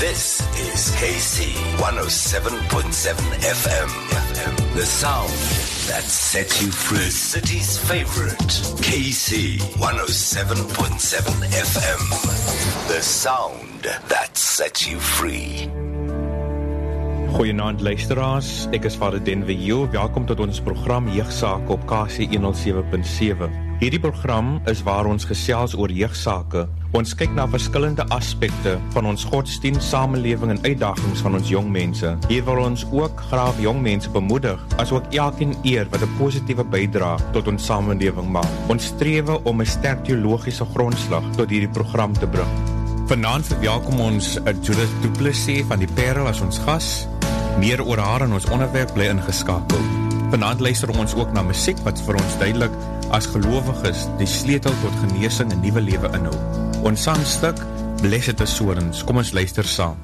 This is KC 107.7 FM. The sound that sets you free. The city's favorite. KC 107.7 FM. The sound that sets you free. Goeienaand luisteraars, ek is Vader Denville. Welkom tot ons program Jeugsaake op KC 107.7. Hierdie program is waar ons gesels oor jeugsaake. Ons kyk na verskillende aspekte van ons godsdienst, samelewing en uitdagings van ons jong mense. Hier wil ons ook graag jong mense bemoedig, asook elkeen eer wat 'n positiewe bydrae tot ons samelewing maak. Ons strewe om 'n sterk teologiese grondslag tot hierdie program te bring. Vanaand verwelkom ons Judith Du Plessis van die Parel as ons gas. Meer oor haar en ons onderwerp bly ingeskakel. Vanaand luister ons ook na musiek wat vir ons duidelik as gelowiges die sleutel tot genesing en nuwe lewe inhou. Ons sangstuk Blessed Assurance. Kom ons luister saam.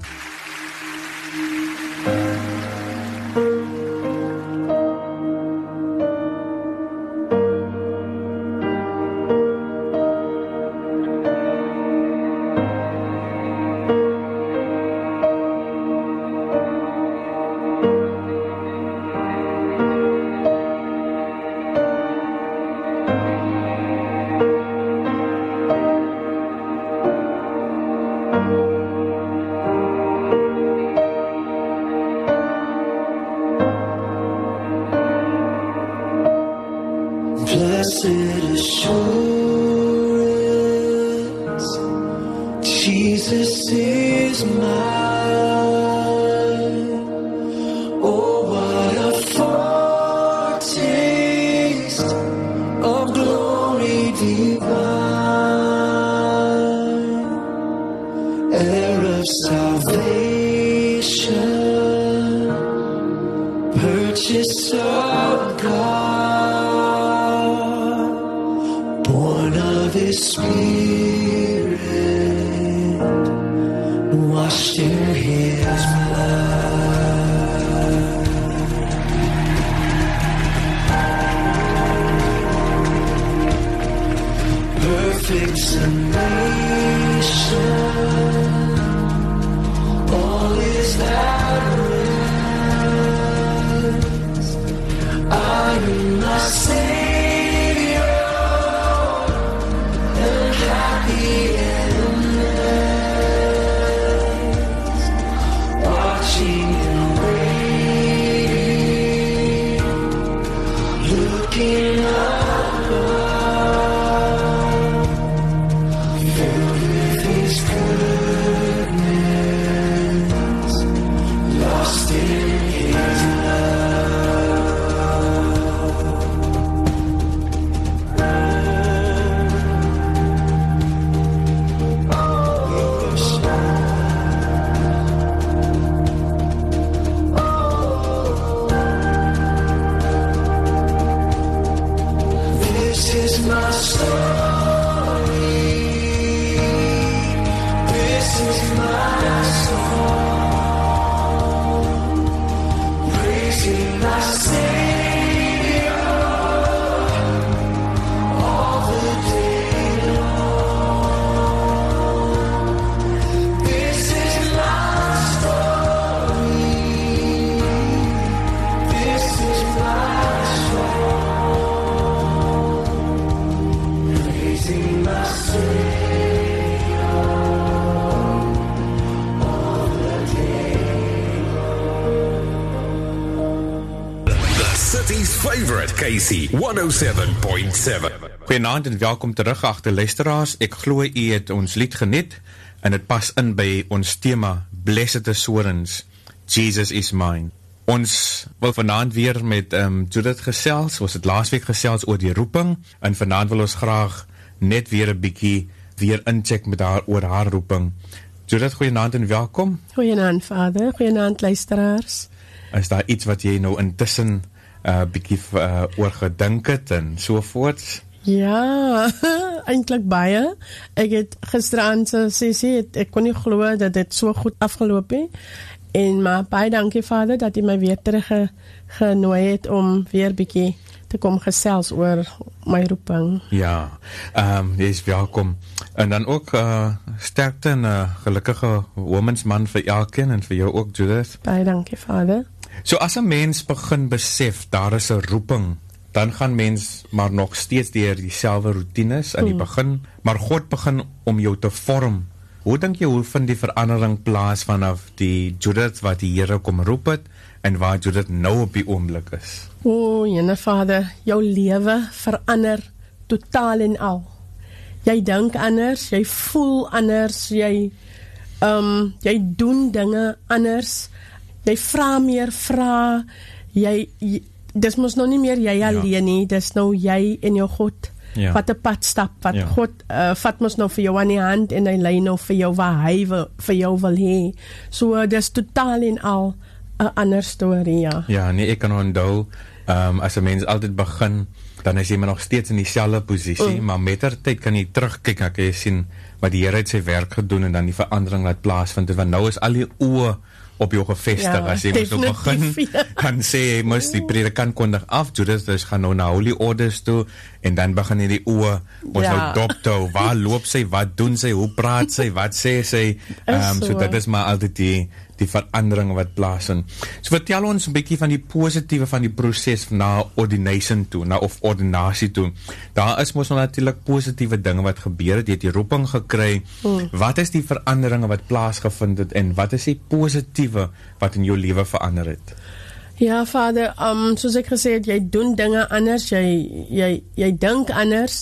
KC 107.7. Goeienaand en welkom terug agter luisteraars. Ek glo u het ons lied geniet en dit pas in by ons tema Blessed Assurance, Jesus is mine. Ons wil vanaand weer met Judith gesels. Ons het laasweek gesels oor die roeping en vanaand wil ons graag net weer 'n bietjie weer incheck met haar oor haar roeping. Judith, goeienaand en welkom. Goeienaand Vader, goeienaand luisteraars. Is daar iets wat jy nou intussen bietjie oor gedink het en sovoorts? Ja, eintlik baie. Ek het gisteraan se sessie, ek kon nie glo dat dit so goed afgeloop het. En maar baie dankie Vader dat jy my weer terug genooi het om weer bietjie te kom gesels oor my roeping. Ja, jy is welkom. En dan ook sterkte en gelukkige womensman vir elkeen en vir jou ook, Judith. Baie dankie, Vader. So as 'n mens begin besef, daar is 'n roeping, dan gaan mens maar nog steeds deur dieselfde roetines aan die begin, maar God begin om jou te vorm. Hoe dink jy, hoe vind die verandering plaas vanaf die Judith wat die Here kom roep het, en waar Judith nou op die oomblik is? Jene Vader, jou lewe verander totaal en al. Jy dink anders, jy voel anders, jy doen dinge anders, jy vra meer vrae, dis mos nou nie meer jy alleen nie, dis nou jy en jou God, wat 'n pad stap, wat God vat mos nou vir jou aan die hand, en hy lei nou vir jou waar hy vir jou wil hê. So dis totaal en al 'n ander storie, ja. Ja, nee, ek kan onthou, as 'n mens altyd begin, dan is jy maar nog steeds in dieselfde posisie, maar mettertyd kan jy terugkyk, en kan jy sien, wat die Here het sy werk gedoen, en dan die verandering wat plaasvind, want nou is al die oë op jou gevestig, as jy moet begin, dan sê jy mos, die predikant kondig af, Judith, dus gaan nou na Holy Orders toe, en dan begin jy die oë, ons nou dopto, waar loop sy, wat doen sy, hoe praat sy, wat sê sy, so dit is maar altyd die verandering wat plaasvind. So vertel ons 'n bietjie van die positiewe van die proses na ordination toe, of ordinasie toe. Daar is mos nou natuurlik positiewe dinge wat gebeur het, jy het die roeping gekry. Wat is die veranderinge wat plaasgevind het, en wat is die positiewe wat in jou lewe verander het? Ja, Vader, soos ek gesê het, jy doen dinge anders, jy dink anders,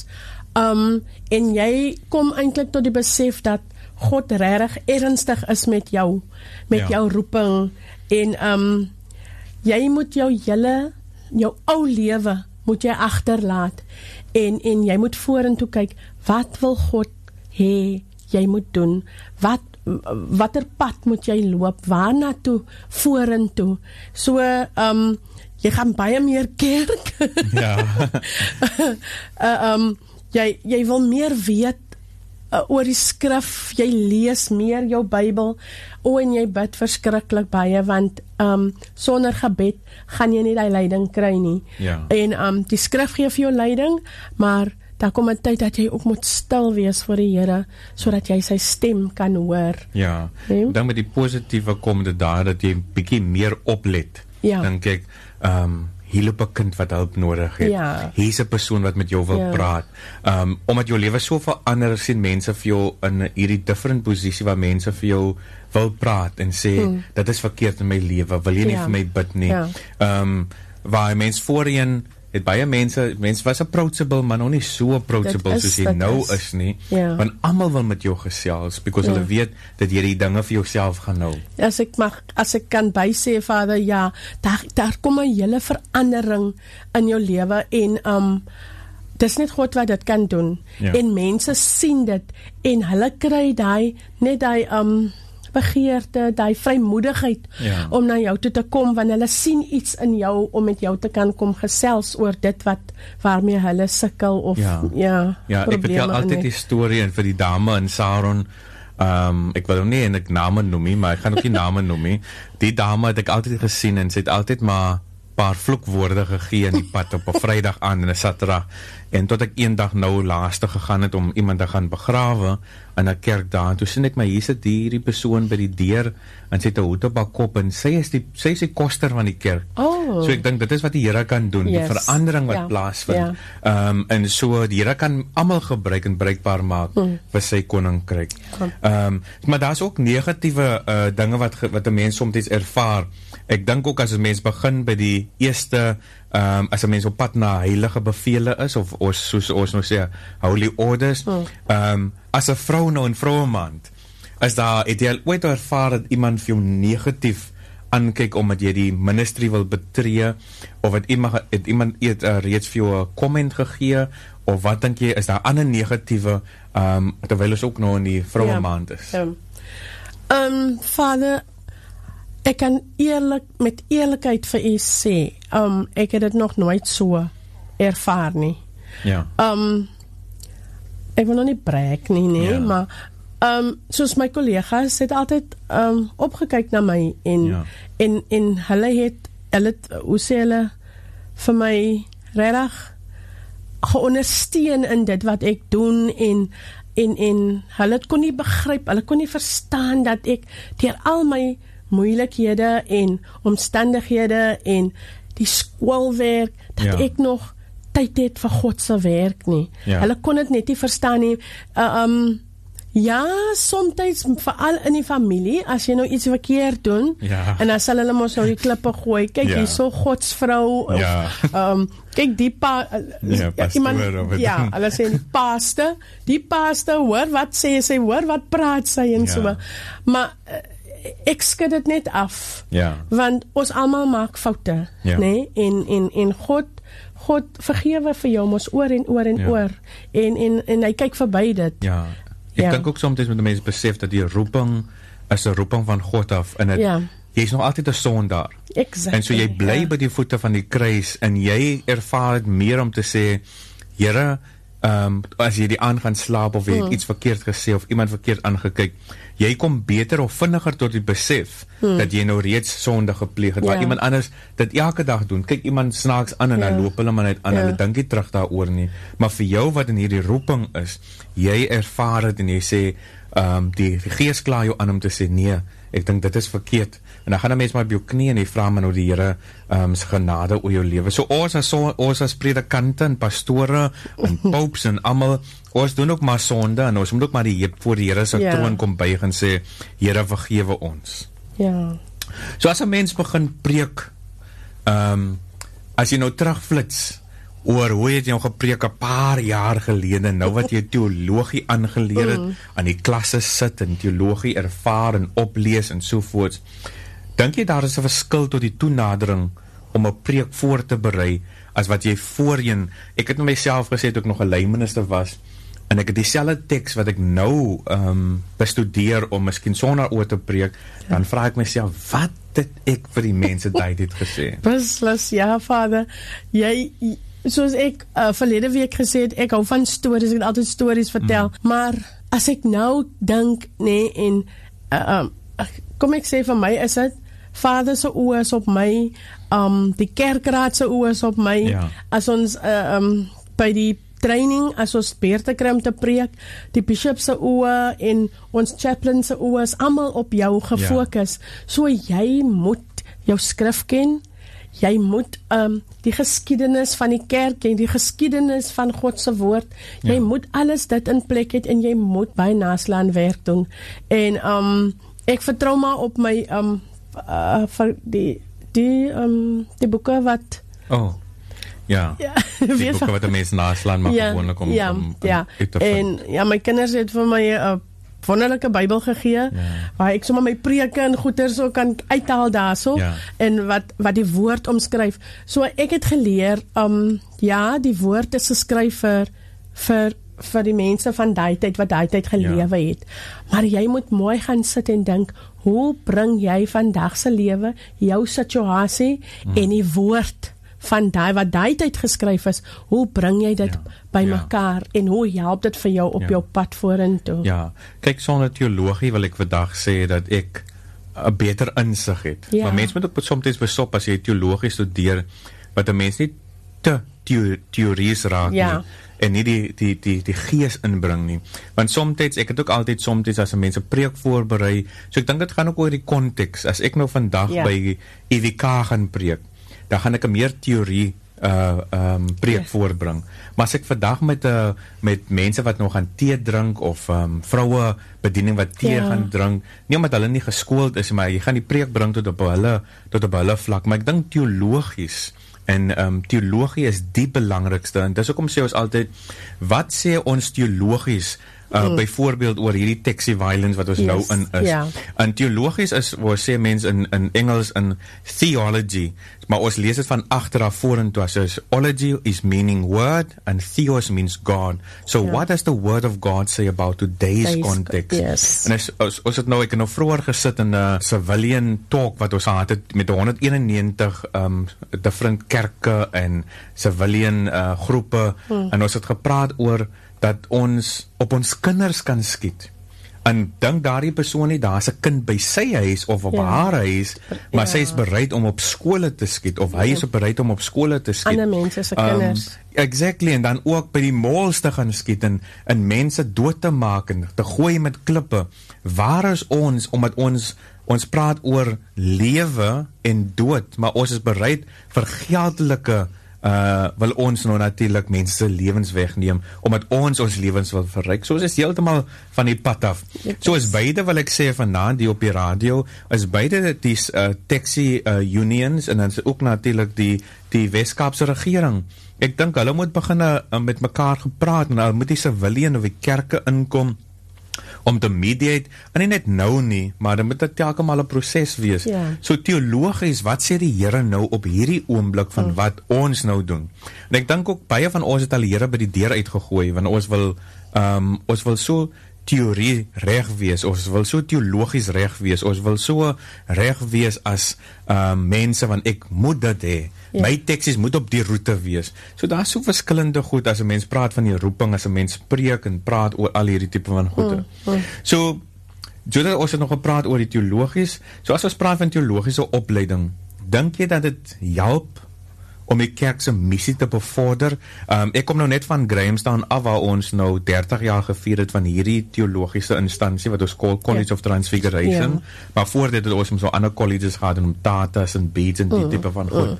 en jy kom eintlik tot die besef dat God regtig ernstig is met jou roeping, en jy moet jou ou lewe moet jy agterlaat, en jy moet vorentoe kyk, wat wil God hê jy moet doen, watter pad moet jy loop, waarna toe, vorentoe, so, jy gaan baie meer kerk, jy wil meer weet, oor die skrif, jy lees meer jou Bybel, en jy bid verskriklik baie, want sonder gebed gaan jy nie die leiding kry nie, en die skrif gee vir jou leiding, maar daar kom 'n tyd dat jy ook moet stil wees voor die Here, sodat jy sy stem kan hoor. Ja, dan met die positiewe kom dit daar, dat jy bietjie meer oplet, dink ek, hier loop 'n kind wat hulp nodig het. Hier is 'n persoon wat met jou wil praat. Omdat jou lewe so verander, sien mense vir jou in hierdie different posisie waar mense vir jou wil praat en sê, dit is verkeerd in my lewe, wil jy nie vir my bid nie. Waar mens voorheen het baie mense was approachable, maar nog nie so approachable soos jy nou is nie, want almal wil met jou gesels, because hulle weet dat jy die dinge vir jouself gaan nou. As ek kan bysê, Vader, daar kom 'n hele verandering in jou lewe, en dis net God wat dit kan doen, en mense sien dit, en hulle kry die begeerte, die vrymoedigheid om na jou toe te kom, want hulle sien iets in jou om met jou te kan kom gesels oor dit waarmee hulle sukkel of ek vertel altyd die storie en vir die dame in Saron, ek wil nie en ek name noem nie, maar ek gaan ook nie name noem nie. Die dame het ek altyd gesien en sy het altyd maar paar vloekwoorde gegee in die pad op 'n Vrydag aan en 'n Saterdag, en tot ek eendag nou laaste gegaan het om iemand te gaan begrawe in 'n kerk daar, en toe sien ek maar hier sit hierdie persoon by die deur en sy het 'n hoed op haar kop, en sy is die koster van die kerk. So ek dink dit is wat die Here kan doen, die verandering wat plaasvind, en so die Here kan almal gebruik en bruikbaar maak vir sy koninkryk. Maar daar's ook negatiewe dinge wat 'n mens soms ervaar. Ek dink ook as 'n mens begin by die eerste, as 'n mens op pad na heilige bevele is, of soos ons nou sê, Holy Orders, as 'n vrou nou in vrouemaand, het jy ooit ervaar dat iemand vir jou negatief aankyk omdat jy die ministry wil betree, of het iemand reeds vir jou 'n comment gegee, of wat dink jy, is daar ander negatiewe, terwyl ons ook nou in die vrouemaand is? Vader, ek kan met eerlikheid vir u sê, ek het dit nog nooit so ervaar nie. Ek wil nog nie brag nie, maar soos my kollegas het altyd opgekyk na my, en hulle het, hoe sê hulle vir my, regtig geondersteun in dit wat ek doen en hulle kon nie begryp, hulle kon nie verstaan dat ek deur al my moeilikhede en omstandighede en die skoolwerk, dat ek nog tyd het vir God se werk nie. Hulle kon dit net nie verstaan nie. Ja, soms veral in die familie, as jy nou iets verkeerd doen, en dan sal hulle mos nou die klippe gooi, kyk hier so Godsvrou, of kyk die iemand, hulle sê die paaste, hoor wat sê sy, hoor wat praat sy en so, maar ek skud dit net af, want ons almal maak foute, nee, en God vergewe vir jou mos oor en oor en oor, en hy kyk verby dit. Ek dink ook soms met die mense besef dat die roeping is 'n roeping van God af, en jy is nog altyd 'n sondaar. En so jy bly by die voete van die kruis, en jy ervaar het meer om te sê, Here, as jy die aan gaan slaap, of jy het iets verkeerd gesê, of iemand verkeerd aangekyk, jy kom beter of vinniger tot die besef, dat jy nou reeds sonde gepleeg het, waar iemand anders dit elke dag doen. Kyk iemand snaaks aan, en dan loop hulle maar net aan, hulle dink nie terug daaroor nie, maar vir jou wat in hierdie roeping is, jy ervaar het, en jy sê, die Gees klaar jou aan om te sê, nee, ek dink dit is verkeerd, en dan gaan 'n mens maar op jou knie, en jy vra maar nou die Here se genade oor jou lewe. So ons as predikante en pastore en popes en almal, ons doen ook maar sonde, en ons moet ook maar die heup voor die Here se troon kom buig en sê, Here vergewe ons. So as 'n mens begin preek, as jy nou terugflits oor hoe het jy nou gepreek 'n paar jaar gelede, nou wat jy teologie aangeleer het, aan die klasse sit en teologie ervaar en oplees en sovoorts, dink jy daar is 'n verskil tot die toenadering om 'n preek voor te berei, as wat jy voorheen, ek het myself gesê toe ek nog 'n leiminister was, en ek het dieselfde teks wat ek nou bestudeer om miskien sonder oor te preek, dan vra ek myself, wat het ek vir die mense dit gesê? Beslis, ja Vader, soos ek verlede week gesê het, ek hou van stories, ek het altyd stories vertel, maar as ek nou dink, nee, en kom ek sê, vir my is dit, Vader se oë is op my, die kerkraad se oë is op my, as ons by die training, as ons beurte kry om te preek, die bishop se oë en ons chaplain se oë is almal op jou gefokus, so jy moet jou skrif ken, jy moet die geskiedenis van die kerk en die geskiedenis van God se woord, jy moet alles dit in plek het, en jy moet by naslaan werk doen, en ek vertrou maar op my vir die boeke wat die boeke wat die mense naslaan mag gewoonlik om uit te vind. En my kinders het vir my wonderlike Bybel gegee, waar ek sommer my preke en goeie so kan uithaal daarso, en wat die woord omskryf. So ek het geleer, die woord is geskryf vir die mense van die tyd, wat die tyd gelewe het. Maar jy moet mooi gaan sit en dink, hoe bring jy vandag se lewe, jou situasie, en die woord van wat die tyd geskryf is, hoe bring jy dit by mekaar, en hoe help dit vir jou op jou pad vorentoe? Kyk, sonder teologie wil ek vandag sê dat ek 'n beter insig het. Maar mens moet ook soms besop as jy teologie studeer, wat 'n mens nie te theories raak nie, en nie die gees inbring nie. Want soms, ek het ook altyd soms as 'n mens 'n preek voorberei, so ek dink dit gaan ook oor die konteks. As ek nou vandag by EWK gaan preek, dan gaan ek 'n meer theorie preek voorbring. Maar as ek vandag met mense wat nog gaan tee drink, of vroue bediening wat tee gaan drink, nie omdat hulle nie geskoold is, maar jy gaan die preek bring tot op hulle vlak. Maar ek dink teologies, en teologie is die belangrikste, en dis hoekom sê ons altyd, wat sê ons teologies, byvoorbeeld oor hierdie taxi violence wat ons nou in is. En teologies is, waar sê mens in Engels, in theology, maar ons lees dit van agter af vorentoe, so ology is meaning word, and theos means God. So what does the word of God say about today's context? En ons het nou, ek het nou vroeër gesit in 'n civilian talk, wat ons gehad het met 191 different kerke en civilian groepe, en ons het gepraat oor dat ons op ons kinders kan skiet, En dink daardie persoon nie, daar's 'n kind by sy huis of op haar huis, maar sy is bereid om op skole te skiet, of hy is bereid om op skole te skiet. Ander mense se kinders. Exactly, en dan ook by die malls te gaan skiet en mense dood te maak en te gooi met klippe. Waar is ons, omdat ons praat oor lewe en dood, maar ons is bereid vir geldelike wil ons nou natuurlik mense se lewens wegneem, omdat ons lewens wil verryk. So is heeltemal van die pad af. So is beide, wil ek sê vanaand die op die radio, is beide die taxi unions, en dan is ook natuurlik die Weskaapse regering. Ek dink hulle moet begin met mekaar gepraat, en hulle moet die civilian of die kerke inkom, om te mediate, en nie net nou nie, maar dan moet dit telkens 'n proses wees. So teologies, wat sê die Here nou op hierdie oomblik van wat ons nou doen? En ek dink ook baie van ons het al die Here by die deur uitgegooi, want ons wil so teorie reg wees, ons wil so teologies reg wees, ons wil so reg wees as mense, want ek moet dit hê. My teksies moet op die roete wees. So daar is so verskillende goed, as 'n mens praat van die roeping, as 'n mens spreek en praat oor al hierdie tipe van goede. So, ons het nog gepraat oor die teologies. So as ons praat van teologiese opleiding, dink jy dat dit help om die kerk se missie te bevorder? Ek kom nou net van Grahamstown af, waar ons nou 30 jaar gevier het van hierdie teologiese instansie, wat ons College of Transfiguration, maar voor dit het ons so ander colleges gehad, en om Tatas en Beads en die tipe van goed.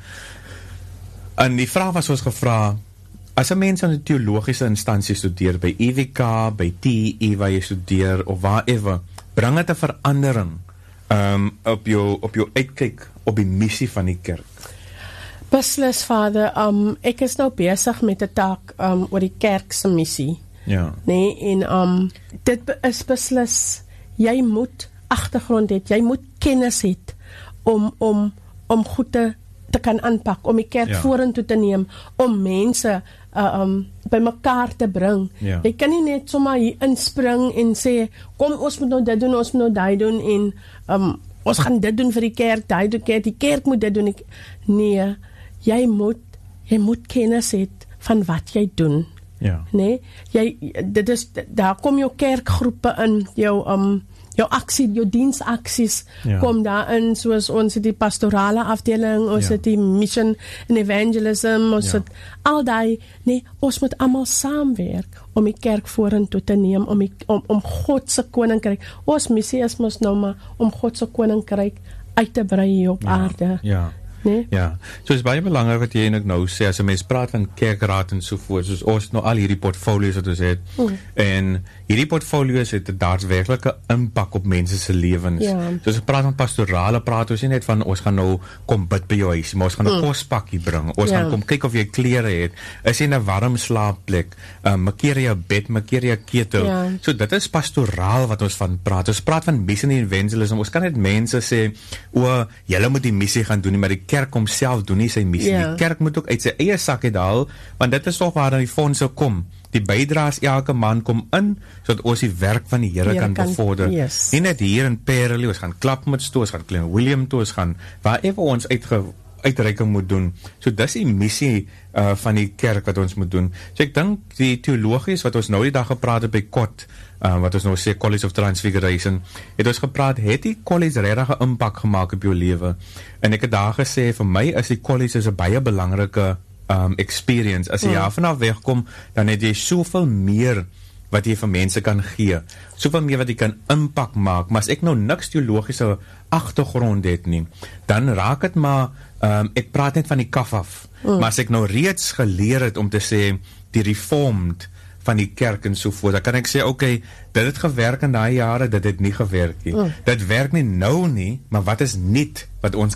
En die vraag was ons gevra, as 'n mens aan 'n teologiese instansie studeer, by EWK, by TE waar jy studeer, of whatever, bring dit 'n verandering op jou uitkyk op die missie van die kerk? Beslis, Vader, ek is nou besig met 'n taak oor die kerk se missie. Ja. Nee, en dit is beslis, jy moet agtergrond hê, jy moet kennis hê om goed te kan aanpak, om die kerk vorentoe te neem, om mense by mekaar te bring. Jy kan nie net sommer hier inspring en sê, kom, ons moet nou dit doen, ons moet nou daai doen, en ons gaan dit doen vir die kerk, die kerk moet dit doen. Nee, jy moet kennis hê van wat jy doen. Nee, daar kom jou kerkgroepe in, jou aksie, jou diensaksies kom daarin, soos ons het die pastorale afdeling, ons het die mission and evangelism, ons het al die, nee, ons moet almal saamwerk om die kerk vorentoe te neem, om God se koninkryk, ons missie is mos nou maar om God se koninkryk uit te brei hier op aarde. Nee? Ja, so is baie belangrik wat jy nou sê, as 'n mens praat van kerkraad en so voort, soos ons nou al hierdie portfolios wat ons het, en hierdie portfolios het 'n daadwerklike impak op mense se lewens. So as ons praat van pastorale, praat ons nie net van, ons gaan nou kom bid by jou huis, maar ons gaan 'n kospakkie bring, ons gaan kom kyk of jy klere het, is jy in 'n warm slaapplek, makeer jy 'n bed, makeer jy 'n ketel. So dit is pastoraal wat ons van praat. Ons praat van mission and evangelism. Ons kan net mense sê, julle moet die missie gaan doen, maar die kerk homself doen nie sy missie. Die kerk moet ook uit sy eie sak het haal, want dit is toch waar die fondse kom. Die bydraes elke maand kom in, sodat ons die werk van die Here kan bevorder. Nie net hier in Perelie, ons gaan Klapmuts toe, ons gaan Klein Willem toe, ons gaan waar even ons uitreiking moet doen. So dis die missie van die kerk wat ons moet doen. So ek dink die teologies wat ons nou die dag gepraat het by KOT, wat ons nou sê College of Transfiguration, het ons gepraat, het die college regtig 'n impak gemaak op jou lewe? En ek het daar gesê, vir my is die college 'n baie belangrike experience. As jy vanaf wegkom, dan het jy soveel meer wat jy vir mense kan gee, soveel meer wat jy kan impak maak, maar as ek nou niks teologiese agtergrond het nie, dan raak het maar, ek praat net van die kaf af, maar as ek nou reeds geleer het om te sê, die reformed van die kerk en so voort, dan kan ek sê, okay, dit het gewerk in daai jare, dit het nie gewerk nie. Dit werk nie nou nie, maar wat is niet wat ons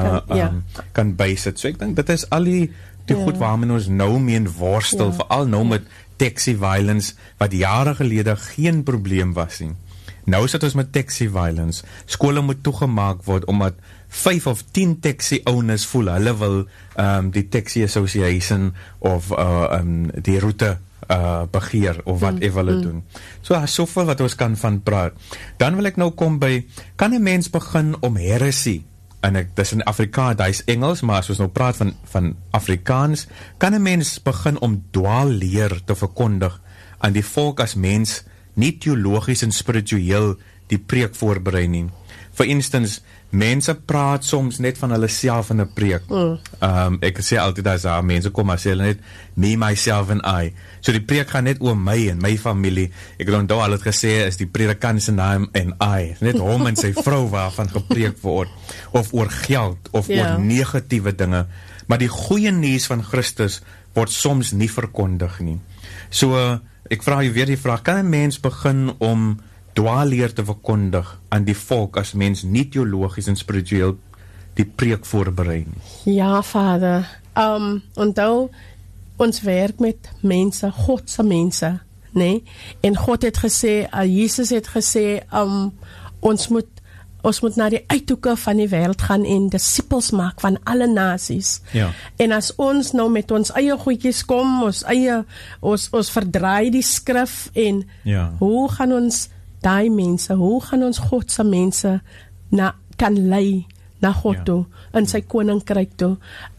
kan bysit. So ek dink, dit is al die goed waarmee ons nou mee in worstel, veral nou met taxi violence, wat jare gelede geen probleem was nie. Nou sit ons met taxi violence. Skole moet toegemaak word, omdat 5 of 10 taxi owners voel, hulle wil die taxi association of die route begeer, of wat hulle doen. So, daar is soveel wat ons kan van praat. Dan wil ek nou kom by, kan 'n mens begin om heresy, en dis in Afrikaans, daar is Engels, maar as ons nou praat van Afrikaans, kan 'n mens begin om dwaalleer te verkondig aan die volk as mens nie teologies en spiritueel die preek voorberei nie. For instance, mense praat soms net van hulle self in 'n preek. Ek sê altyd as mense kom maar sê hulle net me, myself and I. So die preek gaan net oor my en my familie. Ek het onthou al het gesê is die predikant se naam en I. Net hom en sy vrou waarvan gepreek word of oor geld of oor negatiewe dinge. Maar die goeie nuus van Christus word soms nie verkondig nie. So ek vra jy weer die vraag, kan 'n mens begin om dwaalleer te verkondig aan die volk as mens nie teologies en spiritueel die preek voorberei nie? Ja, Vader. Onthou, ons werk met mense, God se mense, nee? En God het gesê, Jesus het gesê, ons moet na die uithoeke van die wêreld gaan en disippels maak van alle nasies. Ja. En as ons nou met ons eie goedjies kom, ons verdraai die skrif en hoe gaan ons daai mense, hoe gaan ons God se mense kan lei na God toe, in sy koninkryk toe?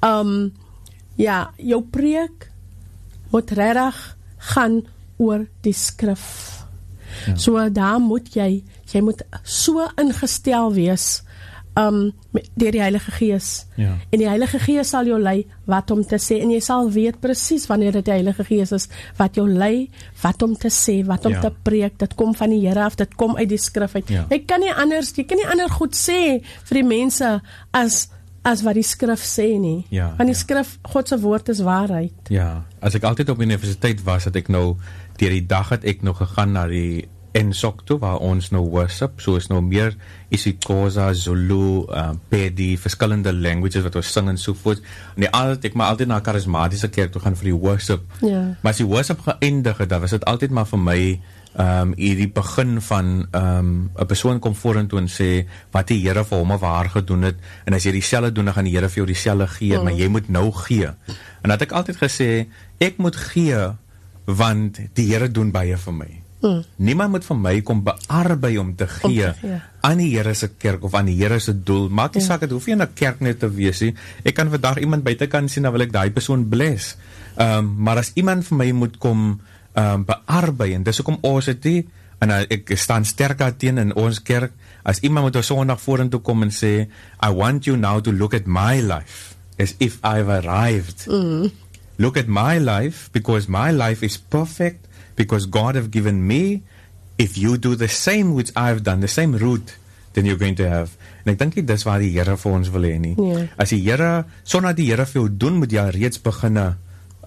Jou preek moet regtig gaan oor die skrif. So daar moet jy moet so ingestel wees deur die Heilige Gees. En die Heilige Gees sal jou lei wat om te sê, en jy sal weet presies wanneer dit die Heilige Gees is, wat jou lei, wat om te sê, wat om te preek. Dit kom van die Here af, dit kom uit die skrif uit. Jy kan nie ander goed sê vir die mense as wat die skrif sê nie. Want die skrif, God se woord is waarheid. Ja, as ek altyd op universiteit was, het ek nou, deur die dag het ek nog gegaan na die Ensok toe, waar ons nou worship, so is nou meer isiXhosa, Zulu, Pedi, verskillende languages wat ons sing en sovoorts. En ek maar altyd na 'n charismatiese kerk toe gaan vir die worship. Maar as die worship geëindig het, dan was dit altyd maar vir my die begin van 'n persoon kom vorentoe en sê wat die Here vir hom of haar gedoen het, en as jy dieselfde doen, dan gaan die Here vir jou dieselfde gee, maar jy moet nou gee. En dat ek altyd gesê, ek moet gee want die Here doen baie vir my. Niemand moet vir my kom bearbei om te gee aan die Here se kerk of aan die Here se doel. Maak nie saak, het hoef nie in 'n kerk net te wees nie. Ek kan vandag iemand buitekant sien, dan wil ek daai persoon bless. Maar as iemand vir my moet kom bearbei, en dis hoekom ons het nie, en ek staan sterk daarteen in ons kerk, as iemand moet op Sondag vorentoe kom en sê, I want you now to look at my life as if I've arrived. Look at my life, because my life is perfect, because God have given me. If you do the same which I've done, the same route, then you're going to have. En ek dink dis waar die Here vir ons wil hê nie. As die Here, sonder die Here vir jou doen, moet jy reeds begin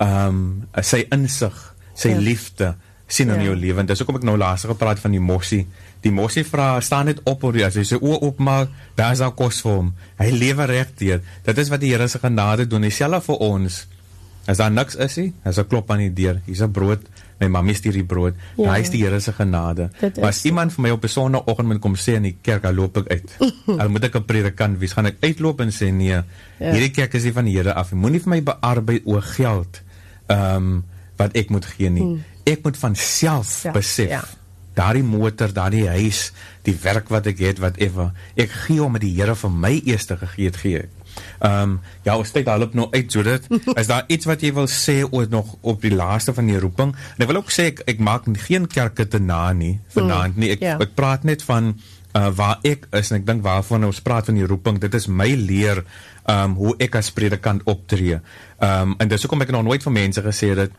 sy insig, sy liefde sien in jou lewe. En dis hoekom ek nou laas gepraat van die mossie. Die mossie vra, staan net op, as hy sy oë oopmaak, daar is daar kos vir hom. Hy lewe reg deur. Dit is wat die Here se genade doen. Dieselfde vir ons. As daar niks is nie, as 'n klop aan die deur, hier's 'n brood, my mamma stuur die brood, daai is die Here se genade. Maar as iemand vir my op 'n Sondagoggend moet kom sê in die kerk, dan loop ek uit. Al moet ek 'n predikant wees, gaan ek uitloop en sê nee, hierdie kerk is nie van die Here af. Moenie vir my bearbei oor geld wat ek moet gee nie. Ek moet van self besef. Daardie motor, daardie huis, die werk wat ek het, whatever. Ek gee omdat die Here vir my eers gegee het, gee ek. Ons tyd hulp nou uit, so dit, is daar iets wat jy wil sê oor nog op die laaste van die roeping? En ek wil ook sê, ek maak geen kerke te na nie, vanaand nie, ek praat net van waar ek is, en ek dink waarvan ons praat van die roeping, dit is my leer, hoe ek as predikant optree, en dis hoekom ek nog nooit van mense gesê dat,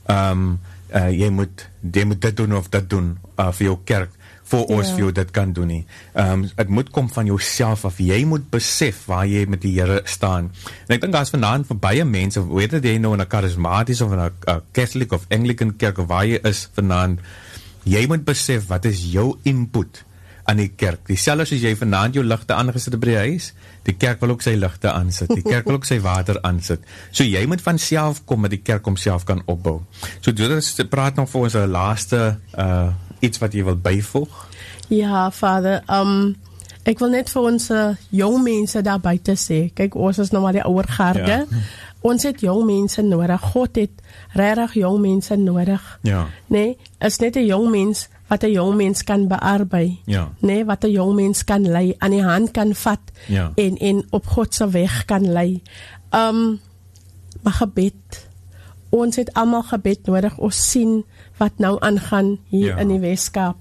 jy moet dit doen of dat doen, vir jou kerk, voor ons vir jou dit kan doen nie. Het moet kom van jouself af. Jy moet besef waar jy met die Here staan. En ek dink daar is vanaand vir baie mense, weet jy nou in 'n charismatiese of in 'n Catholic of Anglican kerk of waar jy is vanaand, jy moet besef wat is jou input aan die kerk. Dieselfde soos jy vanaand jou ligte aangesit by die huis, die kerk wil ook sy ligte aansit, die kerk wil ook sy water aansit. So jy moet van self kom dat die kerk homself kan opbou. So dit praat nog vir ons 'n laaste iets wat jy wil byvoeg? Ja, Vader, ek wil net vir ons jong mense daar buite sê, kyk, ons is nou maar die ouer garde, ons het jong mense nodig, God het regtig jong mense nodig, nee, is net 'n jong mens, wat 'n jong mens kan bearbei, nee, wat 'n jong mens kan lei, aan die hand kan vat, en op God se weg kan lei. Maar gebed, ons het almal gebed nodig, ons sien wat nou aangaan hier in die Weskaap.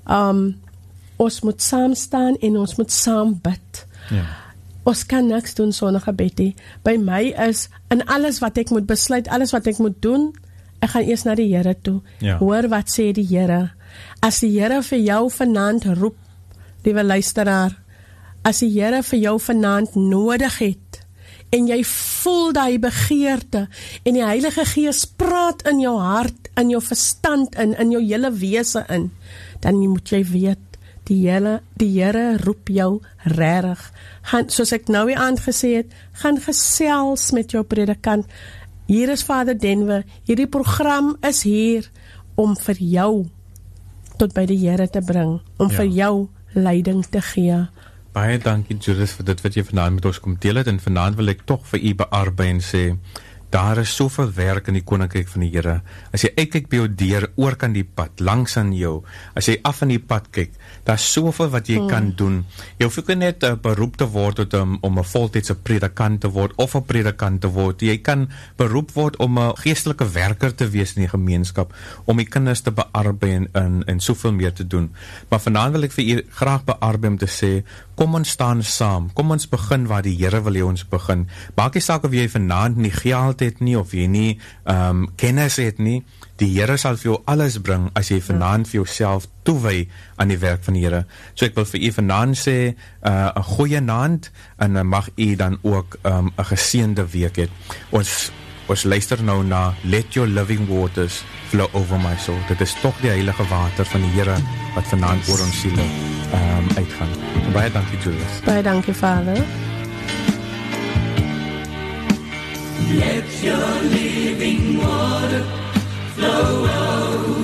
Ons moet saam staan en ons moet saam bid. Ons kan niks doen sonder gebed nie. By my is, in alles wat ek moet besluit, alles wat ek moet doen, ek gaan eers na die Here toe. Hoor wat sê die Here. As die Here vir jou vanaand roep, liewe luisteraar, as die Here vir jou vanaand nodig het, en jy voel die begeerte, en die Heilige Gees praat in jou hart, in jou verstand in jou hele wese in, dan moet jy weet, die Here roep jou regtig. Gaan, soos ek nou weer aangesê het, gaan gesels met jou predikant. Hier is Vader Denver, hierdie program is hier om vir jou tot by die Here te bring, om vir jou leiding te gee. Baie dankie Judith vir dit wat jy vanaand met ons kom deel het, en vanaand wil ek tog vir u bearbei en sê, daar is soveel werk in die koninkryk van die Here. As jy uitkyk by jou deur, oor kan die pad, langs aan jou, as jy af aan die pad kyk, daar is soveel wat jy kan doen. Jy hoef ook net beroep te word om 'n voltydse predikant te word, of 'n predikant te word. Jy kan beroep word om 'n geestelike werker te wees in die gemeenskap, om die kinders te bearbei en soveel meer te doen. Maar vanaand wil ek vir u graag bearbei om te sê, kom ons staan saam, kom ons begin waar die Here wil hê ons begin. Maak nie saak of jy vanaand nie geld het nie, of jy nie kennis het nie, die Here sal vir jou alles bring, as jy vanaand vir jouself toewy aan die werk van die Here. So ek wil vir u vanaand sê, 'n goeie naand, en mag u dan ook 'n geseënde week hê. Ons luister nou na Let Your Living Waters Flow Over My Soul. Dit is tog die heilige water van die Here, wat vanaand oor ons siele uitgaan. Baie dankie Julius. Baie dankie Vader. Let your living water flow over